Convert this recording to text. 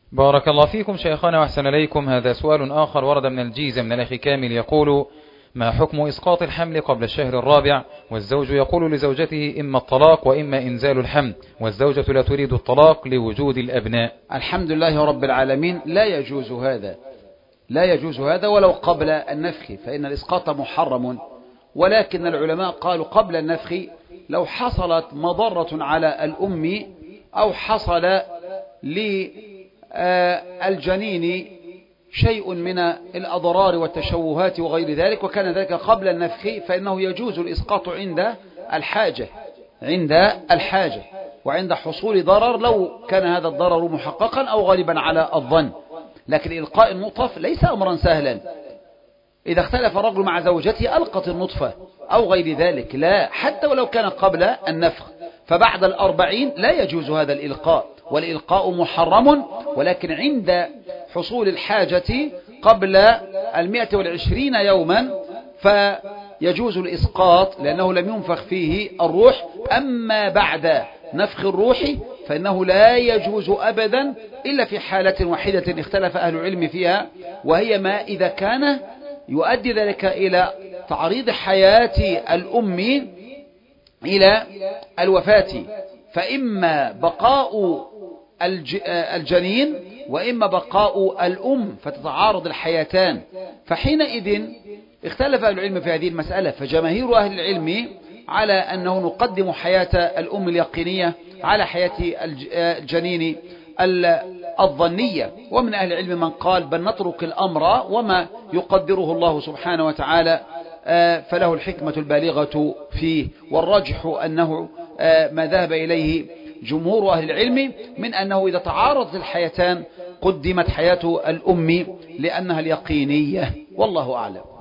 بارك الله فيكم شيخنا وأحسن إليكم. هذا سؤال آخر ورد من الجيزة من الأخ كامل يقول: ما حكم إسقاط الحمل قبل الشهر الرابع والزوج يقول لزوجته إما الطلاق وإما إنزال الحمل، والزوجة لا تريد الطلاق لوجود الأبناء؟ الحمد لله رب العالمين، لا يجوز هذا، لا يجوز هذا ولو قبل النفخ، فإن الإسقاط محرم. ولكن العلماء قالوا قبل النفخ لو حصلت مضرة على الأم أو حصل للجنين شيء من الأضرار والتشوهات وغير ذلك وكان ذلك قبل النفخ، فإنه يجوز الإسقاط عند الحاجة وعند حصول ضرر، لو كان هذا الضرر محققا أو غالبا على الظن. لكن إلقاء النطف ليس أمرا سهلا. إذا اختلف الرجل مع زوجته ألقت النطفة أو غير ذلك، لا، حتى ولو كان قبل النفخ، فبعد 40 لا يجوز هذا الإلقاء، والإلقاء محرم. ولكن عند حصول الحاجة قبل 120 يوما فيجوز الإسقاط لأنه لم ينفخ فيه الروح. أما بعد نفخ الروح فإنه لا يجوز أبدا إلا في حالة واحدة اختلف أهل العلم فيها، وهي ما إذا كان يؤدي ذلك إلى تعريض حياة الأم إلى الوفاة، فإما بقاء الجنين وإما بقاء الأم، فتتعارض الحياتان. فحينئذ اختلف أهل العلم في هذه المسألة، فجماهير أهل العلم على أنه نقدم حياة الأم اليقينية على حياة الجنين الظنية. ومن أهل العلم من قال بل نترك الأمر وما يقدره الله سبحانه وتعالى فله الحكمة البالغة فيه. والرجح أنه ما ذهب إليه جمهور أهل العلم من أنه إذا تعارضت الحياتان قدمت حياة الأم لأنها اليقينية، والله أعلم.